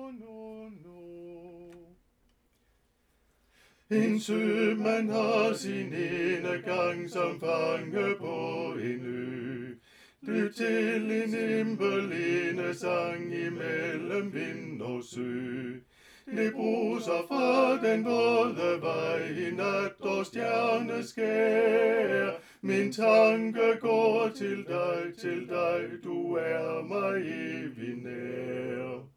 En sømand har sin ene gang som fange på en ø. Lyt til en himmel sang imellem vind og sø. Det bruser fra den våde vej i nat og stjerneskær. Min tanke går til dig, du er mig evig nær.